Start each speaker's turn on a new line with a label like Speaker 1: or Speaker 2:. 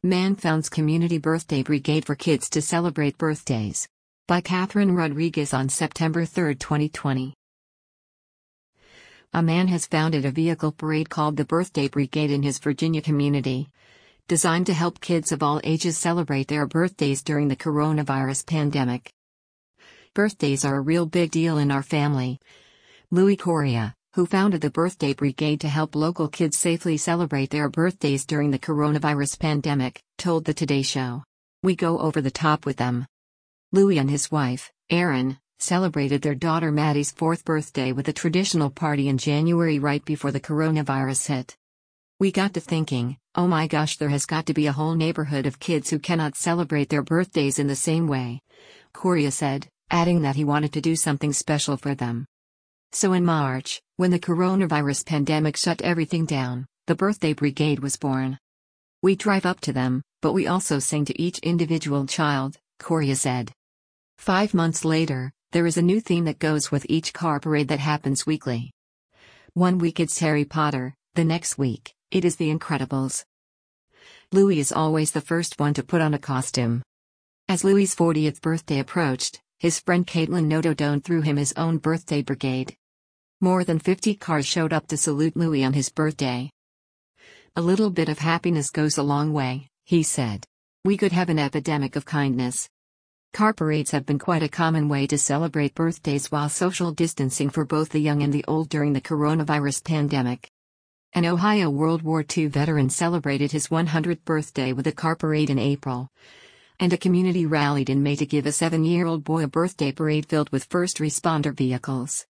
Speaker 1: Man founds Community Birthday Brigade for Kids to Celebrate Birthdays. By Catherine Rodriguez on September 3, 2020. A man has founded a vehicle parade called the Birthday Brigade in his Virginia community, designed to help kids of all ages celebrate their birthdays during the coronavirus pandemic. Birthdays are a real big deal in our family. Louis Correa, who founded the Birthday Brigade to help local kids safely celebrate their birthdays during the coronavirus pandemic, told the Today Show. We go over the top with them. Louis and his wife, Erin, celebrated their daughter Maddie's 4th birthday with a traditional party in January right before the coronavirus hit. We got to thinking, oh my gosh, there has got to be a whole neighborhood of kids who cannot celebrate their birthdays in the same way, Correa said, adding that he wanted to do something special for them. So in March, when the coronavirus pandemic shut everything down, the Birthday Brigade was born. We drive up to them, but we also sing to each individual child, Correa said. 5 months later, there is a new theme that goes with each car parade that happens weekly. One week it's Harry Potter, the next week, it is The Incredibles. Louis is always the first one to put on a costume. As Louis's 40th birthday approached, his friend Caitlin Noto threw him his own birthday brigade. More than 50 cars showed up to salute Louis on his birthday. A little bit of happiness goes a long way, he said. We could have an epidemic of kindness. Car parades have been quite a common way to celebrate birthdays while social distancing for both the young and the old during the coronavirus pandemic. An Ohio World War II veteran celebrated his 100th birthday with a car parade in April. And a community rallied in May to give a 7-year-old boy a birthday parade filled with first responder vehicles.